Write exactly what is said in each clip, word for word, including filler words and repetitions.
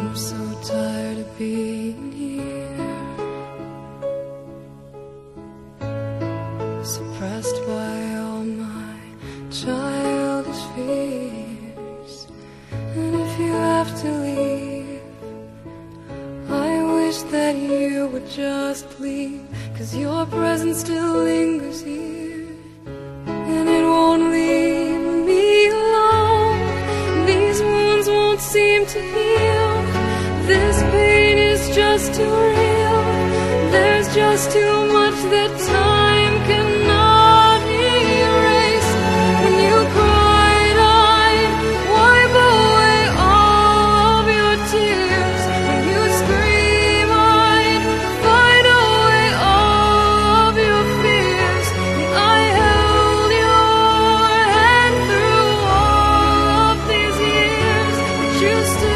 I'm so tired of being here, suppressed by all my childish fears. And if you have to leave, I wish that you would just leave, 'cause your presence still lingers here, and it won't leave me alone. These wounds won't seem to heal. This pain is just too real. There's just too much that time cannot erase. When you cried, I'd wipe away all of your tears. When you scream, I'd fight away all of your fears. And I held your hand through all of these years, but you still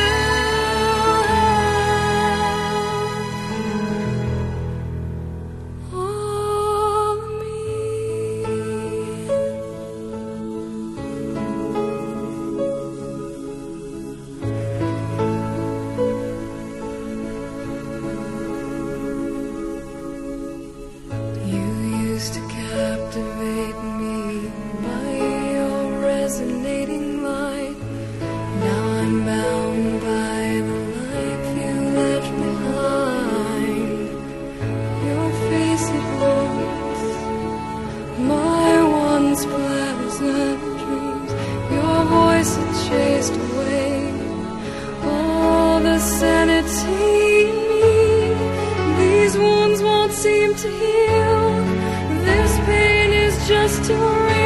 to captivate me by your resonating light. Now I'm bound by the life you left behind. Your face it haunts my once pleasant dreams. Your voice it chased away all the sanity in me. These wounds won't seem to heal. This pain is just too real.